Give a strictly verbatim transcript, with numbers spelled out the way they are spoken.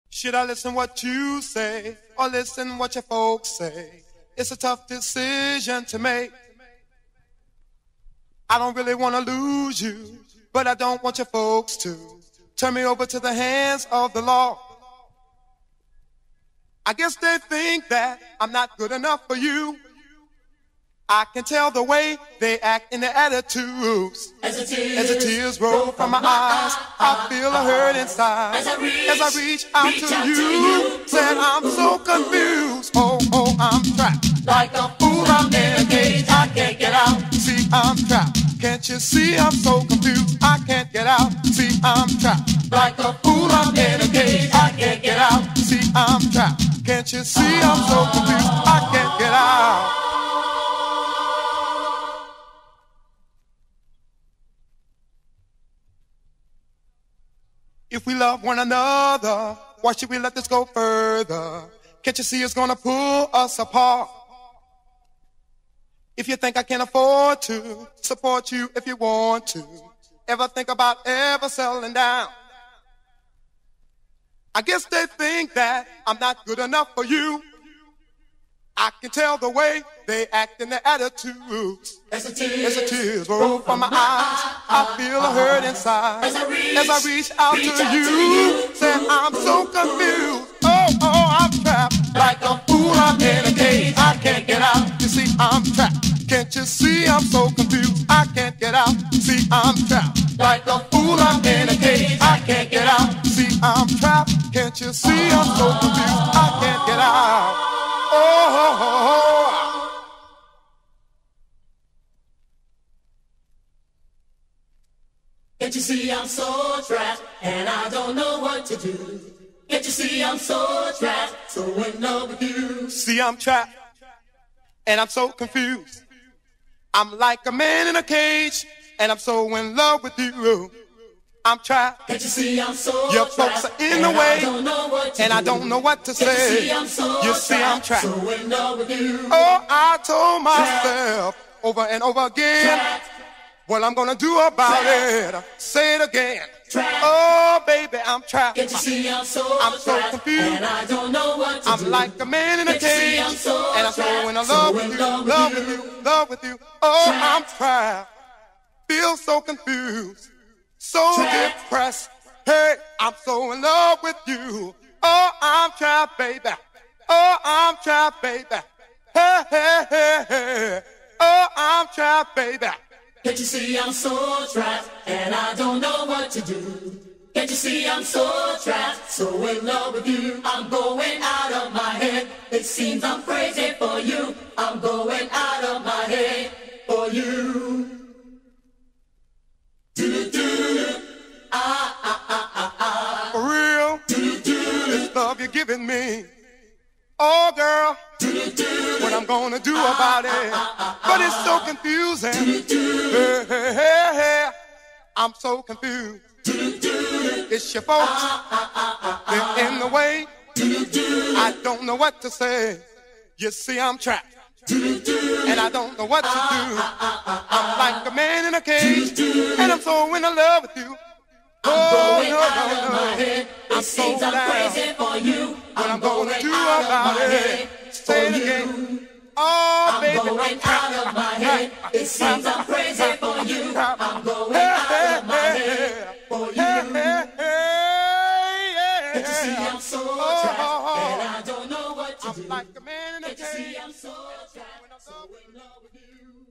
Should I listen what you say or listen what your folks say? It's a tough decision to make. I don't really want to lose you, but I don't want your folks to turn me over to the hands of the law. I guess they think that I'm not good enough for you. I can tell the way they act in their attitudes. As the tears, As the tears roll from my eyes, I feel a hurt inside. As I reach, As I reach out, reach to, out you, to you, said I'm so confused. Oh, oh, I'm trapped. like a fool, I'm in a cage, I can't get out. See, I'm trapped. Can't you see I'm so confused? I can't get out. See, I'm trapped. Like a fool, I'm in a cage, I can't get out. See, I'm trapped. Can't you see I'm so confused? I can't get out. If we love one another, why should we let this go further? Can't you see it's gonna pull us apart? If you think I can afford to support you if you want to, ever think about ever settling down? I guess they think that I'm not good enough for you. I can tell the way they act in their attitudes. As the tears, As the tears roll from my eyes, I feel a hurt inside. As I reach, As I reach out reach to out to you, you, say I'm so confused. Oh, oh, I'm trapped. like a fool, I'm in a cage, I can't get out. You see, I'm trapped. Can't you see I'm so confused? I can't get out. See, I'm trapped. Like a fool, I'm in a cage, I can't get out. See, I'm trapped. Can't you see I'm so confused? I can't get out. Oh, oh, oh, oh. Can't you see I'm so trapped, and I don't know what to do? Can't you see I'm so trapped, so in love with you? See, I'm trapped, and I'm so confused. I'm like a man in a cage, and I'm so in love with you. I'm trapped. Can't you see I'm so Your trapped, folks are in the and way, I don't know what to and do. I don't know what to Can't you say. see I'm so You see, I'm trapped. so in love with you. Oh, I told myself over and over again Trapped, what I'm gonna do about it. Say it again. trapped. Oh, baby, I'm trapped. Can't you see I'm so I'm so trapped, confused. and I don't know what to I'm do. like a man in a Can't you see cage, I'm so and I'm so in trapped, love so with in you, love with love you. with you, love with you. Oh, Trapped. I'm trapped. Feel so confused, so Trapped. depressed. Hey, I'm so in love with you. Oh, I'm trapped, baby. Oh, I'm trapped, baby. Hey, hey, hey, hey. Oh, I'm trapped, baby. Can't you see I'm so trapped, and I don't know what to do? Can't you see I'm so trapped, so in love with you? I'm going out of my head. It seems I'm crazy for you. I'm going out of my head for you. Do do ah ah ah ah ah. For real, Do do this love you're giving me. Oh, girl, do do. what I'm gonna do about it? But it's so confusing. Hey, hey, hey, hey. I'm so confused. It's your folks. They're in the way. I don't know what to say. You see, I'm trapped. And I don't know what to do. I'm like a man in a cage. And I'm so in love with you. Oh, Going no, out no, of my no. head. I'm It so seems I'm down. crazy for you. What I'm going gonna do out of about my it? head Say it for again. you. Oh, I'm baby, going I'm out trapped. of my head. It seems I'm crazy for you. I'm going Hey, out hey, of my head for hey, hey, you. hey, hey, yeah. Can't you see I'm so Oh, trapped, oh, oh. and I don't know what to I'm do? like a man in a Can't you see cage. I'm so trapped, so in love with you?